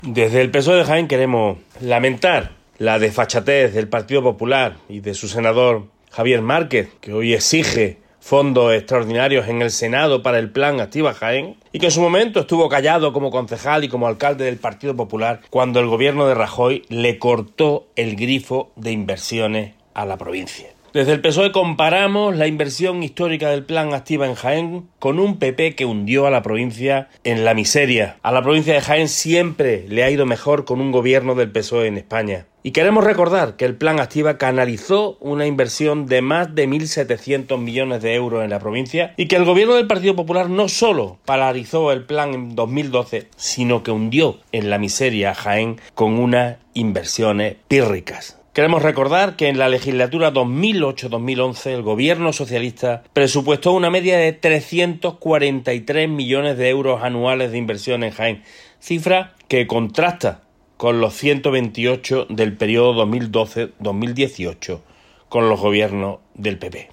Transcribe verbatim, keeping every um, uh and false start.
Desde el P S O E de Jaén queremos lamentar la desfachatez del Partido Popular y de su senador Javier Márquez, que hoy exige fondos extraordinarios en el Senado para el Plan Activa Jaén, y que en su momento estuvo callado como concejal y como alcalde del Partido Popular cuando el gobierno de Rajoy le cortó el grifo de inversiones a la provincia. Desde el P S O E comparamos la inversión histórica del Plan Activa en Jaén con un P P que hundió a la provincia en la miseria. A la provincia de Jaén siempre le ha ido mejor con un gobierno del P S O E en España. Y queremos recordar que el Plan Activa canalizó una inversión de más de mil setecientos millones de euros en la provincia y que el gobierno del Partido Popular no solo paralizó el plan en dos mil doce, sino que hundió en la miseria a Jaén con unas inversiones pírricas. Queremos recordar que en la legislatura dos mil ocho dos mil once el gobierno socialista presupuestó una media de trescientos cuarenta y tres millones de euros anuales de inversión en Jaén, cifra que contrasta con los ciento veintiocho del periodo dos mil doce dos mil dieciocho con los gobiernos del P P.